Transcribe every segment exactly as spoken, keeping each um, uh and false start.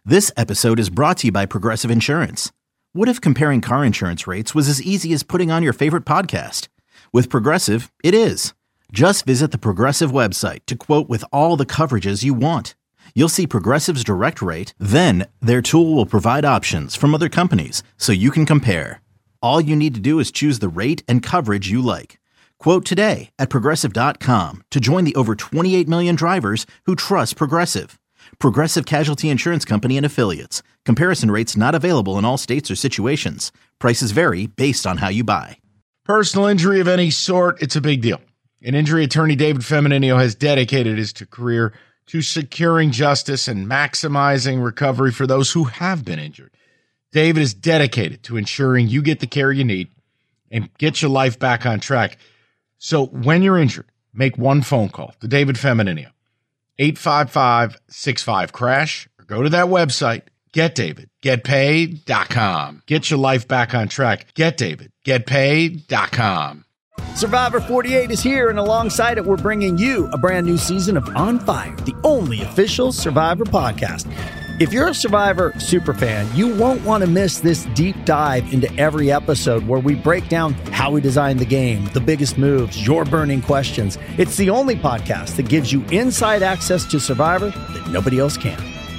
This episode is brought to you by Progressive Insurance. What if comparing car insurance rates was as easy as putting on your favorite podcast? With Progressive, it is. Just visit the Progressive website to quote with all the coverages you want. You'll see Progressive's direct rate, then their tool will provide options from other companies so you can compare. All you need to do is choose the rate and coverage you like. Quote today at progressive dot com to join the over twenty-eight million drivers who trust Progressive. Progressive Casualty Insurance Company and Affiliates. Comparison rates not available in all states or situations. Prices vary based on how you buy. Personal injury of any sort, it's a big deal. An injury attorney, David Feminino, has dedicated his career to securing justice and maximizing recovery for those who have been injured. David is dedicated to ensuring you get the care you need and get your life back on track. So when you're injured, make one phone call to David Feminino. eight five five, six five, crash, or go to that website, get david get paid dot com. Get your life back on track. get david get paid dot com. Survivor forty-eight is here, and alongside it, we're bringing you a brand new season of On Fire, the only official Survivor podcast. If you're a Survivor superfan, you won't want to miss this deep dive into every episode where we break down how we designed the game, the biggest moves, your burning questions. It's the only podcast that gives you inside access to Survivor that nobody else can.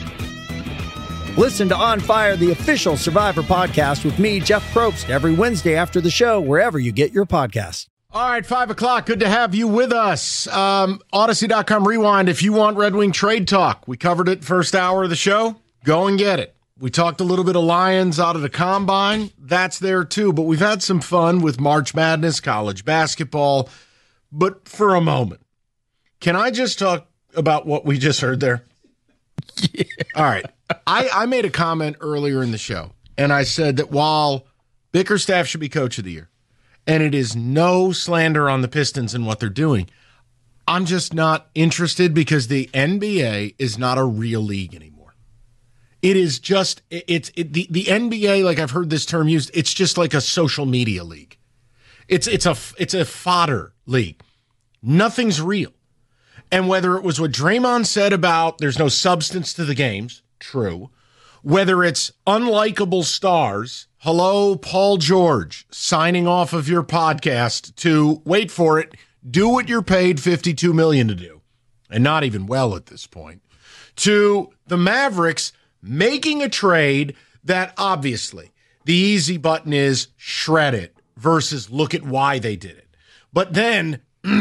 Listen to On Fire, the official Survivor podcast with me, Jeff Probst, every Wednesday after the show, wherever you get your podcasts. All right, five o'clock. Good to have you with us. Um, Odyssey dot com Rewind. If you want Red Wing trade talk, we covered it first hour of the show. Go and get it. We talked a little bit of Lions out of the combine. That's there too. But we've had some fun with March Madness, college basketball. But for a moment, can I just talk about what we just heard there? Yeah. All right. I, I made a comment earlier in the show, and I said that while Bickerstaff should be coach of the year, and it is no slander on the Pistons and what they're doing, I'm just not interested because the N B A is not a real league anymore. It is just, it's it, the, the N B A, like I've heard this term used, it's just like a social media league. It's it's a it's a fodder league. Nothing's real. And whether it was what Draymond said about there's no substance to the games, true. Whether it's unlikable stars, hello, Paul George, signing off of your podcast to, wait for it, do what you're paid fifty-two million dollars to do, and not even well at this point, to the Mavericks making a trade that obviously the easy button is shred it versus look at why they did it. But then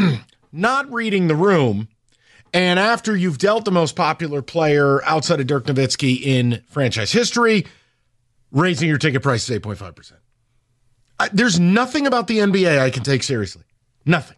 not reading the room, and after you've dealt the most popular player outside of Dirk Nowitzki in franchise history, raising your ticket price is eight point five percent. I, there's nothing about the N B A I can take seriously. Nothing.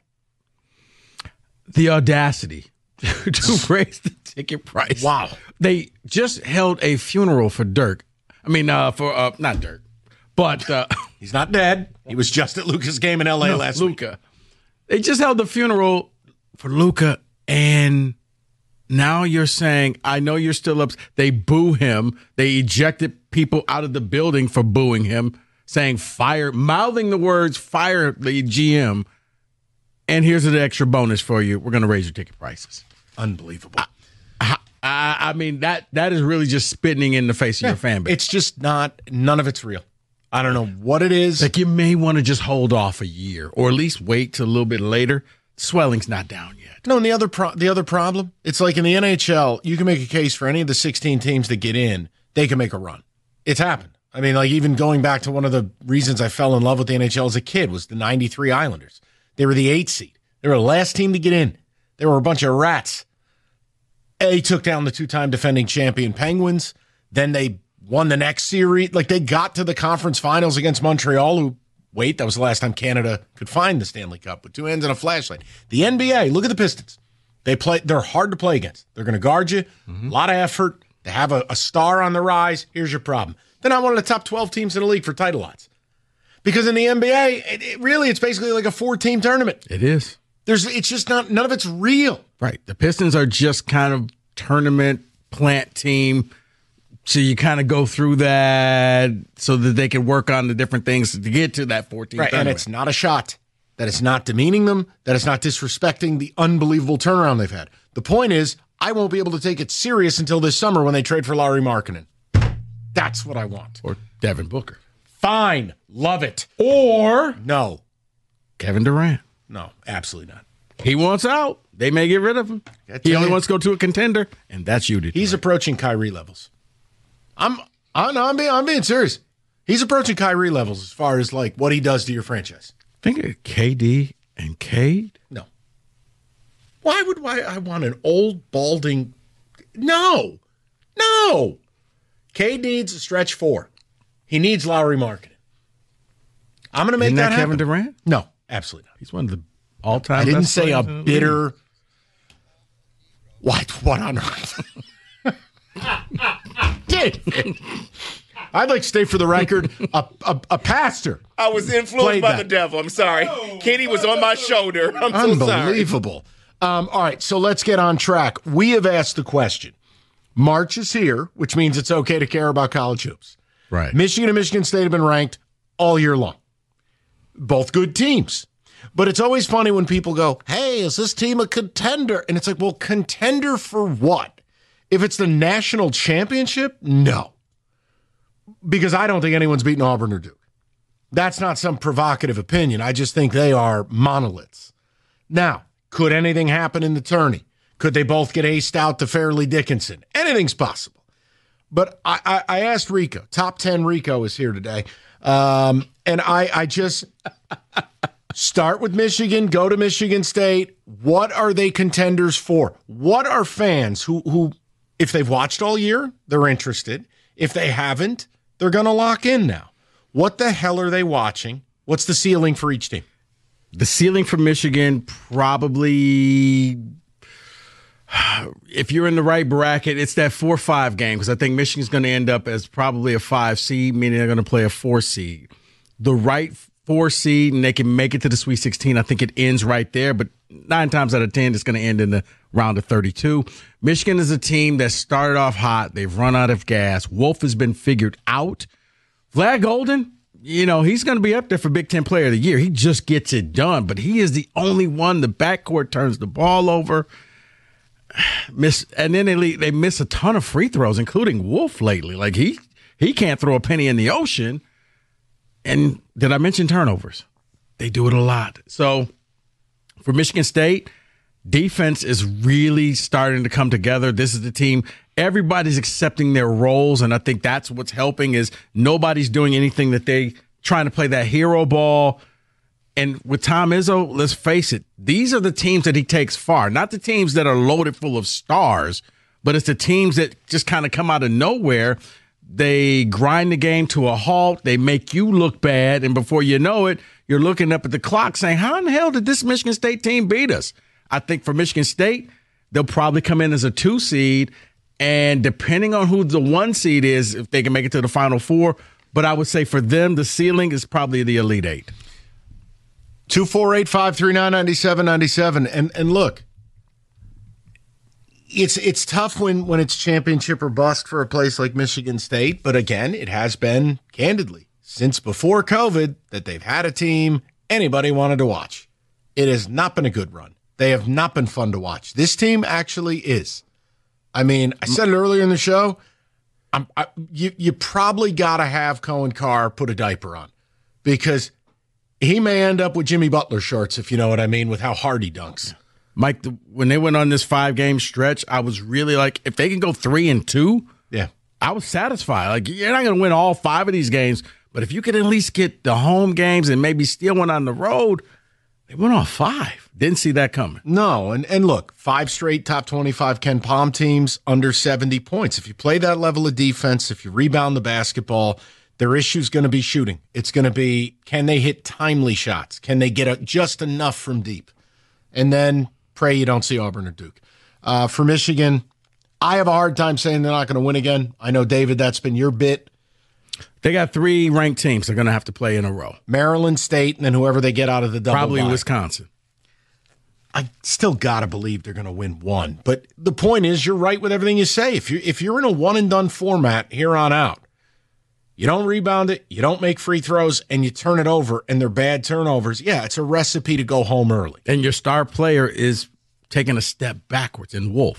The audacity to raise the ticket price. Wow. They just held a funeral for Dirk. I mean, uh, for uh, not Dirk, but uh, he's not dead. He was just at Luka's game in L A no, last Luka. week. They just held the funeral for Luka, and now you're saying, I know you're still up. They boo him. They ejected people out of the building for booing him, saying fire, mouthing the words, fire the G M. And here's an extra bonus for you. We're going to raise your ticket prices. Unbelievable. I, I, I mean, that that is really just spitting in the face yeah, of your fan base. It's just not, none of it's real. I don't know what it is. Like, you may want to just hold off a year or at least wait till a little bit later. Swelling's not down yet. No, and the other pro- the other problem, it's like in the N H L, you can make a case for any of the sixteen teams that get in, they can make a run. It's happened. I mean, like even going back to one of the reasons I fell in love with the N H L as a kid was the ninety-three Islanders. They were the eighth seed. They were the last team to get in. They were a bunch of rats. They took down the two-time defending champion Penguins. Then they won the next series. Like they got to the conference finals against Montreal, who, wait, that was the last time Canada could find the Stanley Cup with two hands and a flashlight. The N B A, look at the Pistons. They play. They're hard to play against. They're going to guard you. Mm-hmm. A lot of effort. They have a, a star on the rise. Here's your problem. They're not one of the top twelve teams in the league for title odds. Because in the N B A, it, it really, it's basically like a four-team tournament. It is. There's, it's just not, none of it's real. Right. The Pistons are just kind of tournament plant team. So you kind of go through that so that they can work on the different things to get to that fourteen. Right, tournament. And it's not a shot. That it's not demeaning them. That it's not disrespecting the unbelievable turnaround they've had. The point is, I won't be able to take it serious until this summer when they trade for Lauri Markkanen. That's what I want. Or Devin Booker. Fine. Love it. Or No. Kevin Durant. No, absolutely not. He wants out. They may get rid of him. He only you. wants to go to a contender, and that's you, Detroit. He's approaching Kyrie levels. I'm, I'm, no, I'm, being, I'm being serious. He's approaching Kyrie levels as far as like what he does to your franchise. Think of K D and Cade. No. Why would why I want an old balding? No, no. Cade needs a stretch four. He needs Lowry marketing. I'm going to make Isn't that, that happen. Kevin Durant? No, absolutely not. He's one of the all-time. I didn't best say a players in the bitter. league. What? What on earth? David. I'd like to state for the record, a, a, a pastor. I was influenced Played by that. the devil. I'm sorry. Katie was on my shoulder. I'm so sorry. Unbelievable. Um, all right, so let's get on track. We have asked the question. March is here, which means it's okay to care about college hoops. Right. Michigan and Michigan State have been ranked all year long. Both good teams. But it's always funny when people go, hey, is this team a contender? And it's like, well, contender for what? If it's the national championship, no. Because I don't think anyone's beaten Auburn or Duke. That's not some provocative opinion. I just think they are monoliths. Now, could anything happen in the tourney? Could they both get aced out to Fairleigh Dickinson? Anything's possible. But I, I, I asked Rico. Top ten Rico is here today. Um, and I, I just start with Michigan, go to Michigan State. What are they contenders for? What are fans who, who if they've watched all year, they're interested. If they haven't, they're going to lock in now. What the hell are they watching? What's the ceiling for each team? The ceiling for Michigan, probably, if you're in the right bracket, it's that four five game, because I think Michigan's going to end up as probably a five seed, meaning they're going to play a four seed. The right four seed, and they can make it to the Sweet sixteen. I think it ends right there, but nine times out of ten, it's going to end in the round of thirty-two. Michigan is a team that started off hot. They've run out of gas. Wolf has been figured out. Vlad Golden, you know, he's going to be up there for Big Ten Player of the Year. He just gets it done, but he is the only one. The backcourt turns the ball over. Miss, and then they leave, they miss a ton of free throws, including Wolf lately. Like he he can't throw a penny in the ocean. And did I mention turnovers? They do it a lot. So for Michigan State, defense is really starting to come together. This is the team. Everybody's accepting their roles, and I think that's what's helping is nobody's doing anything that they trying to play that hero ball. And with Tom Izzo, let's face it, these are the teams that he takes far. Not the teams that are loaded full of stars, but it's the teams that just kind of come out of nowhere. They grind the game to a halt. They make you look bad, and before you know it, you're looking up at the clock saying, how in the hell did this Michigan State team beat us? I think for Michigan State, they'll probably come in as a two seed, and depending on who the one seed is, if they can make it to the Final Four, but I would say for them, the ceiling is probably the Elite Eight. two four eight, five three nine, nine seven nine seven. And and look, it's it's tough when, when it's championship or bust for a place like Michigan State. But again, it has been, candidly, since before COVID that they've had a team anybody wanted to watch. It has not been a good run. They have not been fun to watch. This team actually is. I mean, I said it earlier in the show, I'm, I, you, you probably got to have Cohen Carr put a diaper on because he may end up with Jimmy Butler shorts, if you know what I mean, with how hard he dunks. Mike, the, when they went on this five-game stretch, I was really like, if they can go three and two, yeah, I was satisfied. Like, you're not going to win all five of these games, but if you could at least get the home games and maybe steal one on the road, they went off five. Didn't see that coming. No, and, and look, five straight top twenty-five Ken Palm teams under seventy points. If you play that level of defense, if you rebound the basketball, their issue's going to be shooting. It's going to be, can they hit timely shots? Can they get a, just enough from deep? And then pray you don't see Auburn or Duke. Uh, for Michigan, I have a hard time saying they're not going to win again. I know, David, that's been your bit. They got three ranked teams they're going to have to play in a row. Maryland State, and then whoever they get out of the double Probably bye. Wisconsin. I still got to believe they're going to win one. But the point is, you're right with everything you say. If you're, if you're in a one-and-done format here on out, you don't rebound it, you don't make free throws, and you turn it over, and they're bad turnovers, yeah, it's a recipe to go home early. And your star player is taking a step backwards in Wolf.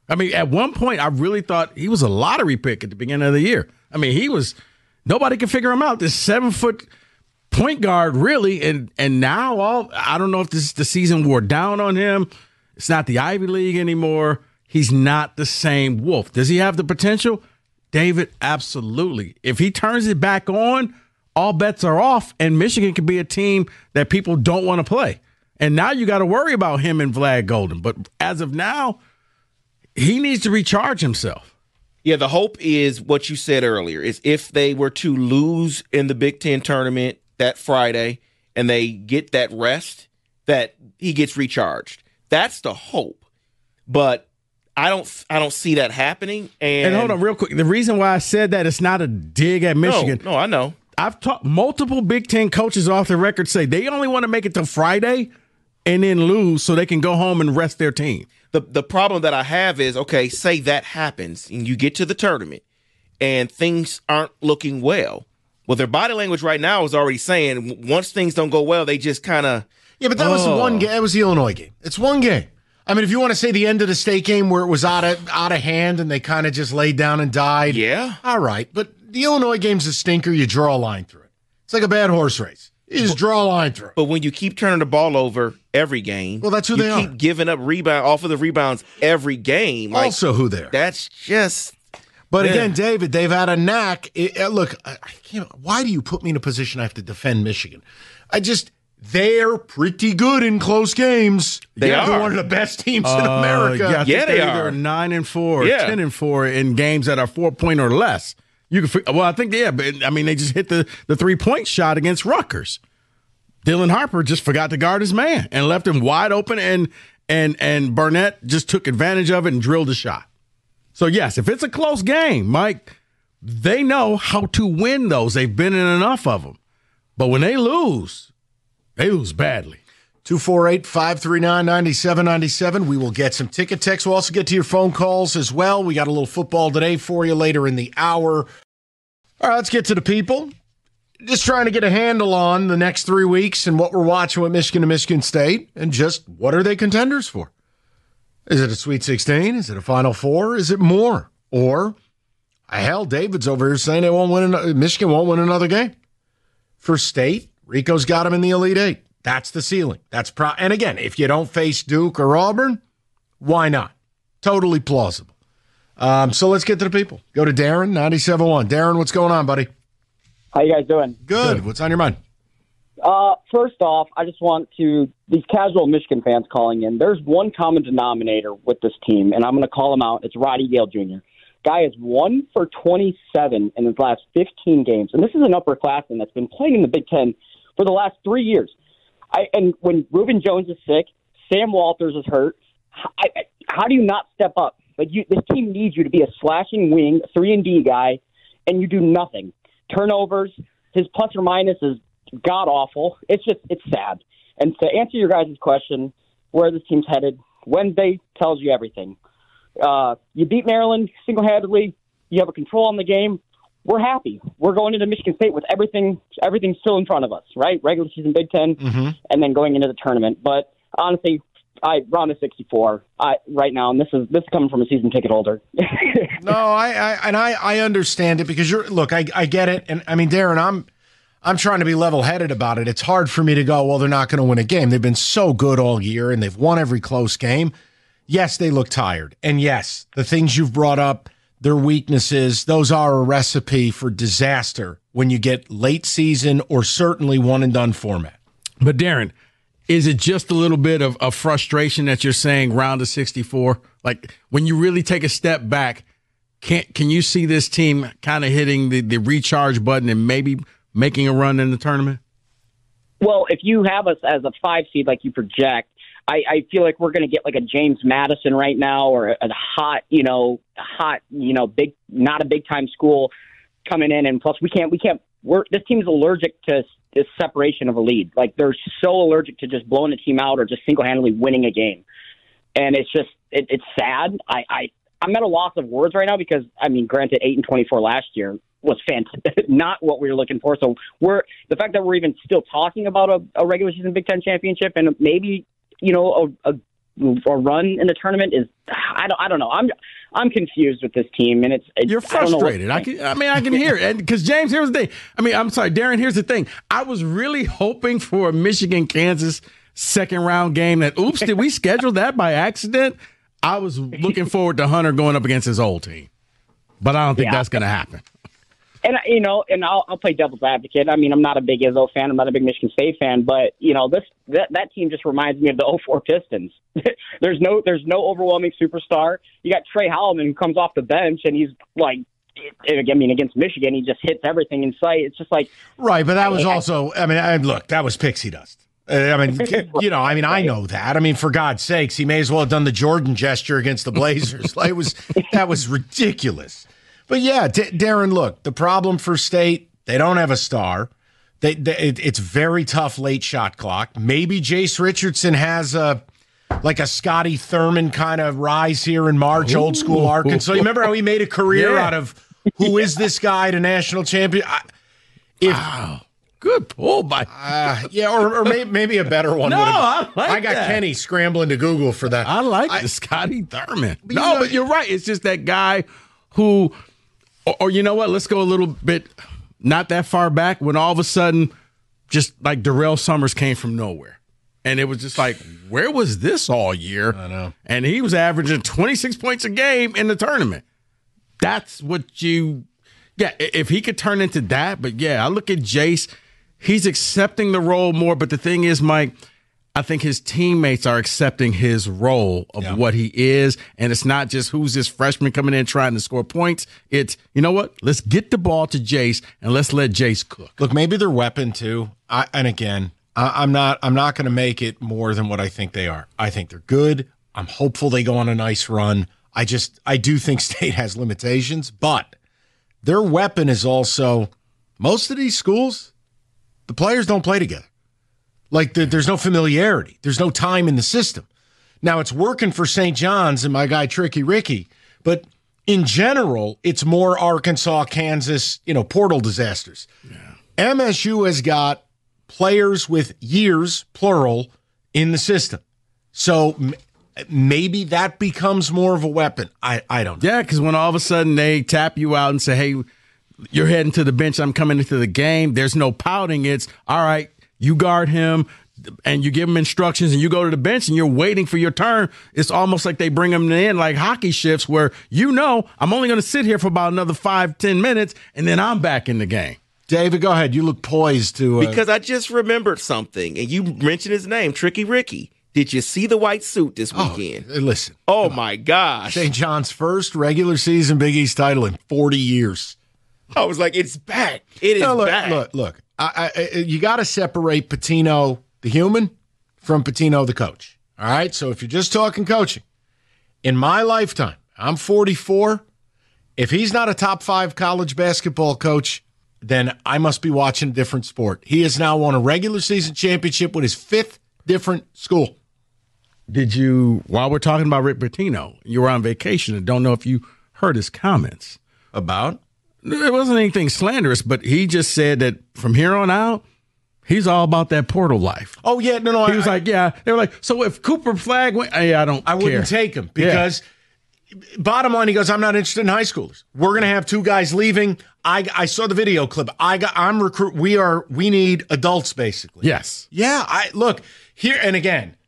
I mean, at one point, I really thought he was a lottery pick at the beginning of the year. I mean, he was – nobody could figure him out. This seven-foot point guard, really, and and now all I don't know if this is the season wore down on him. It's not the Ivy League anymore. He's not the same Wolf. Does he have the potential? David, absolutely. If he turns it back on, all bets are off, and Michigan could be a team that people don't want to play. And now you got to worry about him and Vlad Golden. But as of now, he needs to recharge himself. Yeah, the hope is what you said earlier, is if they were to lose in the Big Ten tournament that Friday and they get that rest, that he gets recharged. That's the hope. But I don't I don't see that happening. And, and hold on real quick. The reason why I said that, it's not a dig at Michigan. No, no I know. I've talked multiple Big Ten coaches off the record say they only want to make it to Friday and then lose so they can go home and rest their team. The the problem that I have is, okay, say that happens and you get to the tournament and things aren't looking well. Well, their body language right now is already saying once things don't go well, they just kind of yeah. But that oh. was one game. That was the Illinois game. It's one game. I mean, if you want to say the end of the state game where it was out of out of hand and they kind of just laid down and died, yeah, all right. But the Illinois game's a stinker. You draw a line through it. It's like a bad horse race. You just draw a line through it. But when you keep turning the ball over every game, well, that's who you they are. You keep giving up rebound off of the rebounds every game. Like, also, who they are. That's just. But yeah. again, David, they've had a knack. It, uh, look, I, I can't. Why do you put me in a position I have to defend Michigan? I just. They're pretty good in close games. They yeah, are they're one of the best teams uh, in America. Yeah, I yeah think they are. are. Nine and four, yeah. ten and four in games that are four point or less. You can. Well, I think yeah, but I mean they just hit the the three point shot against Rutgers. Dylan Harper just forgot to guard his man and left him wide open, and and and Burnett just took advantage of it and drilled a shot. So yes, if it's a close game, Mike, they know how to win those. They've been in enough of them. But when they lose, they lose badly. two four eight, five three nine, nine seven nine seven. We will get some ticket texts. We'll also get to your phone calls as well. We got a little football today for you later in the hour. All right, let's get to the people. Just trying to get a handle on the next three weeks and what we're watching with Michigan and Michigan State, and just what are they contenders for? Is it a Sweet sixteen? Is it a Final Four? Is it more? Or, hell, David's over here saying they won't win. An- Michigan won't win another game. For State, Rico's got them in the Elite Eight. That's the ceiling. That's pro- And again, if you don't face Duke or Auburn, why not? Totally plausible. Um, so let's get to the people. Go to Darren, ninety-seven point one. Darren, what's going on, buddy? How you guys doing? Good. Good. What's on your mind? Uh, first off, I just want to, these casual Michigan fans calling in, there's one common denominator with this team, and I'm going to call him out. It's Roddy Gale Junior Guy is one for twenty-seven in his last fifteen games, and this is an upperclassman that's been playing in the Big Ten for the last three years. I, and when Reuben Jones is sick, Sam Walters is hurt, I, I, how do you not step up? Like you, this team needs you to be a slashing wing, three and D guy, and you do nothing. Turnovers, his plus or minus is god awful. It's just it's sad. And to answer your guys' question, where this team's headed, Wednesday tells you everything. Uh, you beat Maryland single-handedly. You have a control on the game. We're happy. We're going into Michigan State with everything everything still in front of us, right? Regular season Big Ten, mm-hmm. and then going into the tournament. But honestly, I round of sixty-four I, right now, and this is this is coming from a season ticket holder. no, I, I and I, I understand it because you're look, I, I get it, and I mean, Darren, I'm I'm trying to be level-headed about it. It's hard for me to go, well, they're not going to win a game. They've been so good all year, and they've won every close game. Yes, they look tired, and yes, the things you've brought up, their weaknesses, those are a recipe for disaster when you get late season or certainly one and done format. But Darren, is it just a little bit of, of frustration that you're saying round of sixty-four? Like when you really take a step back, can can you see this team kind of hitting the, the recharge button and maybe making a run in the tournament? Well, if you have us as a five seed like you project, I, I feel like we're going to get like a James Madison right now, or a, a hot, you know, hot, you know, big, not a big time school coming in. And plus we can't, we can't, we're, this team's allergic to this separation of a lead. Like they're so allergic to just blowing a team out or just single-handedly winning a game. And it's just, it, it's sad. I, I, I'm at a loss of words right now because, I mean, granted, eight and twenty-four last year was fantastic, not what we were looking for. So we're, the fact that we're even still talking about a, a regular season Big Ten championship and maybe, you know, a, a a run in the tournament is I don't I don't know. I'm I'm confused with this team, and it's, it's you're frustrated. I, I can I mean I can hear it, and because James, here's the thing. I mean I'm sorry, Darren. Here's the thing. I was really hoping for a Michigan Kansas second round game. That oops, did we schedule that by accident? I was looking forward to Hunter going up against his old team, but I don't think yeah. that's going to happen. And, you know, and I'll, I'll play devil's advocate. I mean, I'm not a big Izzo fan. I'm not a big Michigan State fan. But, you know, this that, that team just reminds me of the oh four Pistons. there's no there's no overwhelming superstar. You got Trey Holloman who comes off the bench, and he's like, I mean, against Michigan, he just hits everything in sight. It's just like. Right, but that was I, also, I mean, I, look, that was pixie dust. I mean, you know, I mean, I know that. I mean, for God's sakes, he may as well have done the Jordan gesture against the Blazers. Like, it was that was ridiculous. But yeah, D- Darren, look, the problem for State, they don't have a star. They, they it, it's very tough late shot clock. Maybe Jace Richardson has a like a Scotty Thurman kind of rise here in March, Ooh. Old school Arkansas. You remember how he made a career yeah. out of who is this guy to national champion? I, if, wow. Good pull by. Uh, yeah, or, or maybe, maybe a better one. No, I like I got that. Kenny scrambling to Google for that. I like I, the Scotty Thurman. But no, you know, but you're right. It's just that guy who, or, or you know what? Let's go a little bit not that far back when all of a sudden, just like Darrell Summers came from nowhere. And it was just like, where was this all year? I know. And he was averaging twenty-six points a game in the tournament. That's what you, yeah, if he could turn into that. But yeah, I look at Jace. He's accepting the role more, but the thing is, Mike, I think his teammates are accepting his role of yeah. what he is, and it's not just who's this freshman coming in trying to score points. It's, you know what? Let's get the ball to Jace, and let's let Jace cook. Look, maybe their weapon, too. I, and again, I, I'm not I'm not going to make it more than what I think they are. I think they're good. I'm hopeful they go on a nice run. I just, I do think State has limitations, but their weapon is also, most of these schools, the players don't play together. Like, the, there's no familiarity. There's no time in the system. Now, it's working for Saint John's and my guy Tricky Ricky, but in general, it's more Arkansas, Kansas, you know, portal disasters. Yeah. M S U has got players with years, plural, in the system. So m- maybe that becomes more of a weapon. I, I don't know. Yeah, because when all of a sudden they tap you out and say, hey, you're heading to the bench, I'm coming into the game, there's no pouting. It's, all right, you guard him, and you give him instructions, and you go to the bench, and you're waiting for your turn. It's almost like they bring him in like hockey shifts where, you know, I'm only going to sit here for about another five, ten minutes, and then I'm back in the game. David, go ahead. You look poised to... Uh... Because I just remembered something, and you mentioned his name, Tricky Ricky. Did you see the white suit this weekend? Oh, listen. Oh, my gosh. Saint John's first regular season Big East title in forty years. I was like, it's back. It is no, look, back. Look, look. I, I, you got to separate Pitino, the human, from Pitino, the coach. All right? So if you're just talking coaching, in my lifetime, I'm forty-four. If he's not a top five college basketball coach, then I must be watching a different sport. He has now won a regular season championship with his fifth different school. Did you, while we're talking about Rick Pitino, you were on vacation and don't know if you heard his comments. About? It wasn't anything slanderous, but he just said that from here on out, he's all about that portal life. Oh, yeah. No, no. He I, was like, yeah. They were like, so if Cooper Flagg went, hey, I don't I care. wouldn't take him because yeah. bottom line, he goes, I'm not interested in high schoolers. We're going to have two guys leaving. I, I saw the video clip. I got, I'm recruit. We are, we need adults basically. Yes. Yeah. I look here. And again,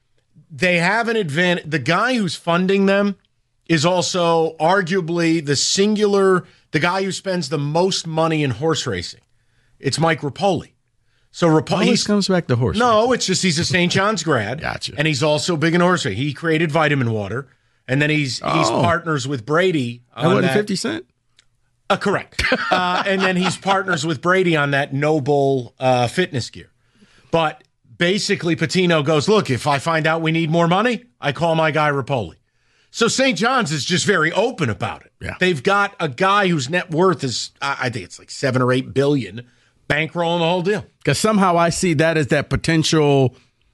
they have an advantage. The guy who's funding them is also arguably the singular, the guy who spends the most money in horse racing. It's Mike Rapoli. So Rapoli always comes back to horse No, racing. It's just he's a Saint John's grad. Gotcha. And he's also big in horse racing. He created Vitamin Water, and then he's oh. he's partners with Brady on that. Wasn't that. fifty Cent? Uh, correct. uh, and then he's partners with Brady on that Noble uh, fitness gear. But basically, Pitino goes, look, if I find out we need more money, I call my guy Rapoli. So Saint John's is just very open about it. Yeah. They've got a guy whose net worth is, I think it's like seven or eight billion, bankrolling the whole deal. Because somehow I see that as that potential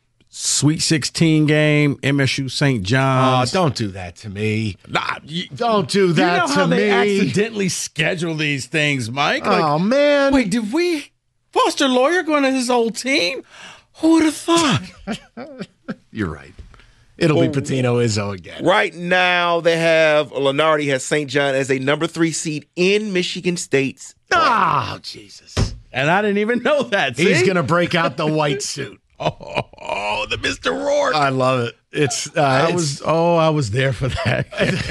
Sweet sixteen game, M S U Saint John's. Oh, don't do that to me. Nah, you, don't do that you know to how me. They accidentally schedule these things, Mike. Like, oh man! Wait, did we Foster Lawyer going to his old team? Who would have thought? You're right. It'll well, be Patino Izzo again. Right now, they have Lenardi has Saint John as a number three seed in Michigan State's. Oh, Jesus. And I didn't even know that. See? He's going to break out the white suit. oh, oh, the Mister Rourke. I love it. It's, uh, I it's, was, oh, I was there for that.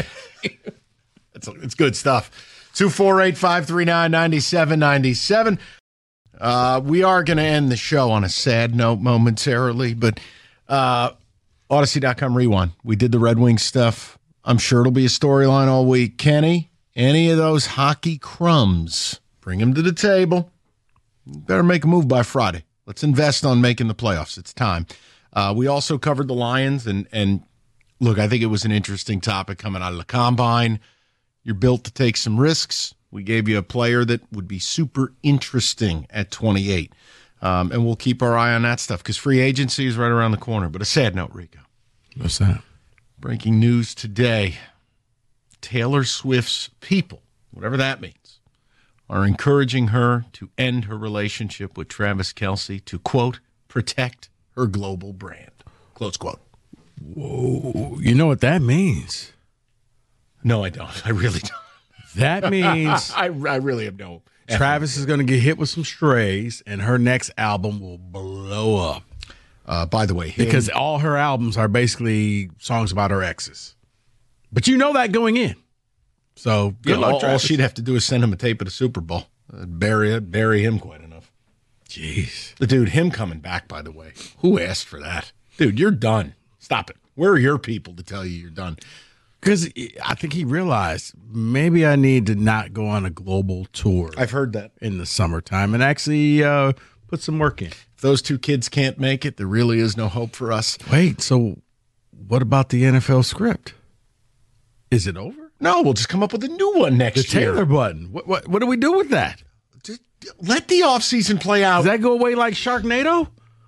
it's, it's good stuff. two four eight, five three nine, nine seven nine seven. Uh, we are going to end the show on a sad note momentarily, but uh, Odyssey dot com Rewind. We did the Red Wings stuff. I'm sure it'll be a storyline all week. Kenny, any of those hockey crumbs, bring them to the table. You better make a move by Friday. Let's invest on making the playoffs. It's time. Uh, we also covered the Lions, and, and look, I think it was an interesting topic coming out of the Combine. You're built to take some risks. We gave you a player that would be super interesting at twenty-eight. Um, and we'll keep our eye on that stuff because free agency is right around the corner. But a sad note, Rico. What's that? Breaking news today. Taylor Swift's people, whatever that means, are encouraging her to end her relationship with Travis Kelce to, quote, protect her global brand. Close quote. Whoa. You know what that means? No, I don't. I really don't. That means I, I really have no. Travis is going to get hit with some strays, and her next album will blow up. Uh, by the way, him, because all her albums are basically songs about her exes. But you know that going in. So good yeah, luck, all, Travis. all she'd have to do is send him a tape at a Super Bowl. Uh, bury it, bury him quite enough. Jeez. The dude, him coming back, by the way. Who asked for that? Dude, you're done. Stop it. Where are your people to tell you you're done? Because I think he realized maybe I need to not go on a global tour. I've heard that. In the summertime and actually uh, put some work in. If those two kids can't make it, there really is no hope for us. Wait, so what about the N F L script? Is it over? No, we'll just come up with a new one next the year. The Taylor button. What, what what do we do with that? Just let the offseason play out. Does that go away like Sharknado?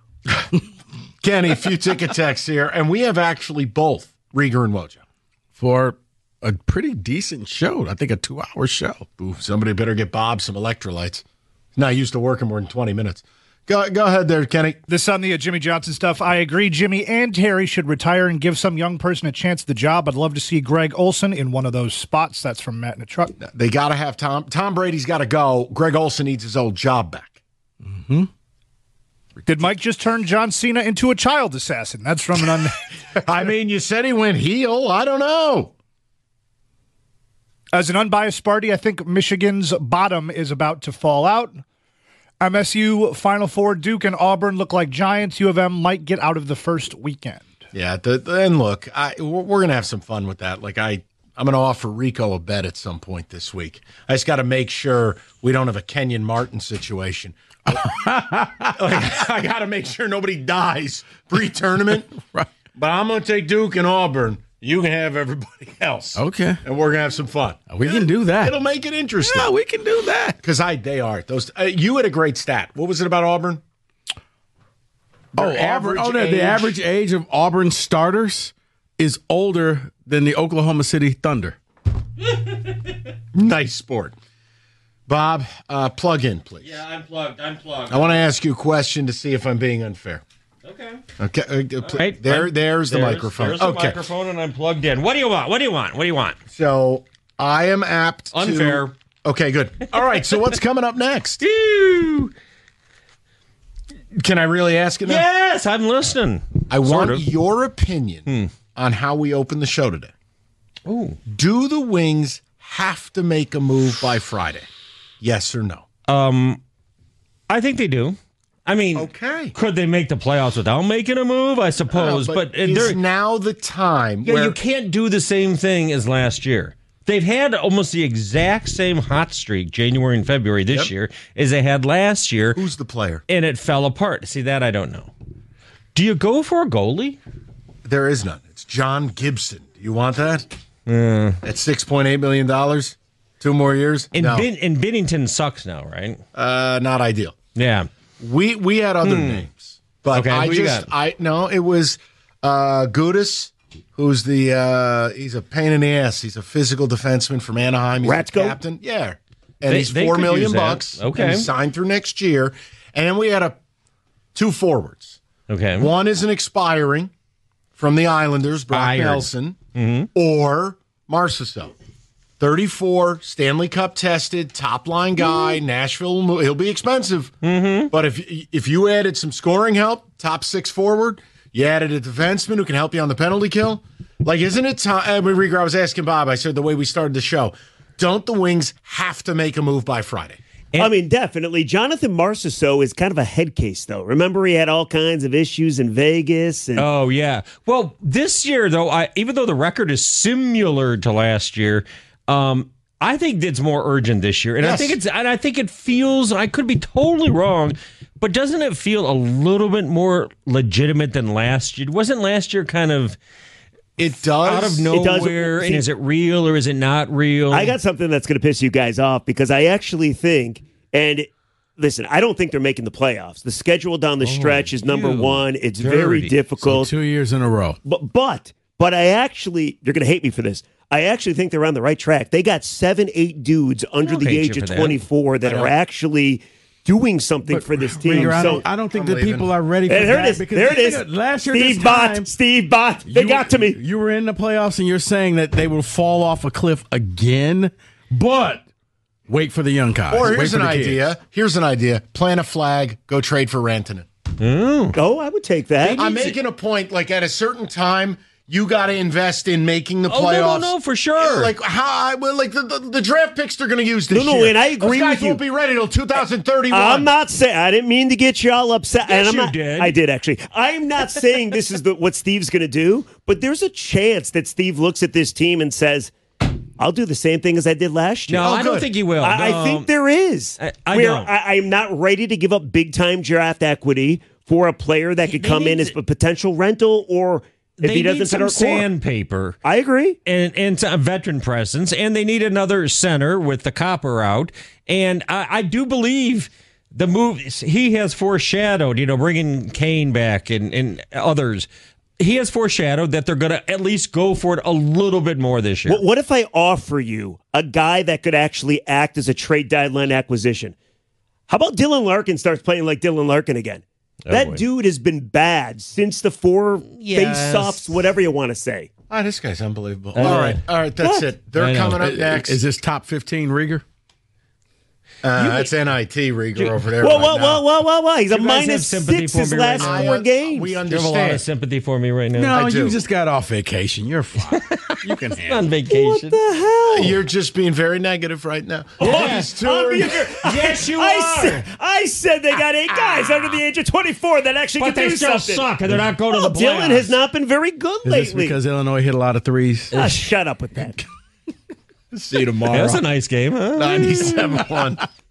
Kenny, a few ticket texts here, and we have actually both Rieger and Wojo. For a pretty decent show. I think a two-hour show. Ooh, somebody better get Bob some electrolytes. He's not used to working more than twenty minutes. Go go ahead there, Kenny. This on the uh, Jimmy Johnson stuff. I agree. Jimmy and Terry should retire and give some young person a chance at the job. I'd love to see Greg Olson in one of those spots. That's from Matt in a truck. They got to have Tom. Tom Brady's got to go. Greg Olson needs his old job back. Mm-hmm. Did Mike just turn John Cena into a child assassin? That's from an un. I mean, you said he went heel. I don't know. As an unbiased Sparty, I think Michigan's bottom is about to fall out. M S U, Final Four, Duke, and Auburn look like giants. U of M might get out of the first weekend. Yeah, the, the, and look, I, we're, we're going to have some fun with that. Like, I, I'm going to offer Rico a bet at some point this week. I just got to make sure we don't have a Kenyon Martin situation. like, I got to make sure nobody dies pre-tournament. Right. But I'm going to take Duke and Auburn. You can have everybody else. Okay. And we're going to have some fun. We can do that. It'll make it interesting. Yeah, we can do that. Because I they are. Those uh, you had a great stat. What was it about Auburn? Their oh, Auburn. Oh, no, the average age of Auburn starters is older than the Oklahoma City Thunder. Nice sport. Bob, uh, plug in, please. Yeah, I'm plugged. I'm plugged. I want to ask you a question to see if I'm being unfair. Okay. Okay. Uh, pl- right. There, I'm, there's the there's, microphone. There's okay. the microphone, and I'm plugged in. What do you want? What do you want? What do you want? So I am apt. Unfair. To, okay, good. All right. So what's coming up next? Can I really ask it now? Yes, I'm listening. I want sort of. your opinion hmm. on how we open the show today. Ooh. Do the Wings have to make a move by Friday? Yes or no? Um, I think they do. I mean, okay. Could they make the playoffs without making a move? I suppose, know, but, but is now the time. Yeah, where- you can't do the same thing as last year. They've had almost the exact same hot streak, January and February this yep. year, as they had last year. Who's the player? And it fell apart. See, that I don't know. Do you go for a goalie? There is none. It's John Gibson. Do you want that? Uh, At six point eight million dollars? Two more years? And, no. Bin- and Binnington sucks now, right? Uh, not ideal. Yeah. We we had other hmm. names. But okay, I who you just, got? I no, it was uh, Gudis, who's the, uh, he's a pain in the ass. He's a physical defenseman from Anaheim. He's Ratsko? the captain. Yeah. And They- he's they four could million use that. bucks. Okay. And he's signed through next year. And then we had a two forwards. Okay. One is an expiring from the Islanders, Brock Iron. Nelson, mm-hmm. or Marchessault. thirty-four, Stanley Cup tested, top line guy, mm-hmm. Nashville, he'll be expensive. Mm-hmm. But if if you added some scoring help, top six forward, you added a defenseman who can help you on the penalty kill, like, isn't it time? I mean, Rieger, I was asking Bob, I said the way we started the show, don't the Wings have to make a move by Friday? I mean, definitely. Jonathan Marchessault is kind of a head case, though. Remember, he had all kinds of issues in Vegas. And- oh, yeah. Well, this year, though, I, even though the record is similar to last year, um, I think it's more urgent this year. And yes. I think it's, and I think it feels, I could be totally wrong, but doesn't it feel a little bit more legitimate than last year? Wasn't last year kind of... It does. Out of nowhere, does. And is it real or is it not real? I got something that's going to piss you guys off because I actually think, and listen, I don't think they're making the playoffs. The schedule down the stretch oh, is number ew, one. It's dirty. very difficult. So two years in a row. But, but, but I actually, you're going to hate me for this. I actually think they're on the right track. They got seven, eight dudes under the age of twenty-four that, that are actually doing something but, for this team. Rieger, I, so, don't, I don't think the people are ready for and there that. It is. Because there it is. Last year, Steve this Bott. time, Steve Bott. They you, got to me. You were in the playoffs, and you're saying that they will fall off a cliff again. But wait for the young guys. Or here's wait an for the idea. Kids. Here's an idea. Plant a flag. Go trade for Rantanen. Mm. Oh, I would take that. I'm making a point. Like at a certain time, you got to invest in making the playoffs. Oh, no, no, no, for sure. Yeah, like how? Well, like the, the, the draft picks they're going to use this no, no, year. and I agree Those guys with you. won't be ready till two thousand thirty-one. I'm not saying. I didn't mean to get you all upset. Yes, and I'm you not, did. I did actually. I'm not saying this is the, what Steve's going to do, but there's a chance that Steve looks at this team and says, "I'll do the same thing as I did last year." No, oh, I don't think he will. I, no. I think there is. I, I where don't. I, I'm not ready to give up big time draft equity for a player that could They come in need as a potential rental or. If they he doesn't need fit some our core. sandpaper. I agree. And, and some veteran presence. And they need another center with the copper out. And I, I do believe the move, he has foreshadowed, you know, bringing Kane back and, and others. He has foreshadowed that they're going to at least go for it a little bit more this year. What, what if I offer you a guy that could actually act as a trade deadline acquisition? How about Dylan Larkin starts playing like Dylan Larkin again? Oh, that boy. dude has been bad since the four yes. face-offs, whatever you want to say. Oh, this guy's unbelievable. All right, all right, that's what? it. They're coming up next. Is this top fifteen, Rieger? Uh, that's N I T Rieger over there. Whoa, right whoa, now. whoa, whoa, whoa, whoa! He's a You guys minus have sympathy six for his me last right now. four I, uh, games. We You have understand. a lot of sympathy for me right now. No, I do. you just got off vacation. You're fine. You can handle on it. vacation. What the hell? You're just being very negative right now. Yes, I'm being very- yes, you I are. Said, I said they got eight guys under the age of twenty-four that actually But can they do still something. suck, and they're not going Well, to the playoffs. Dylan has not been very good Is this lately. because Illinois hit a lot of threes? Ah, shut up with that. See you tomorrow. Yeah, that's a nice game, huh? ninety-seven one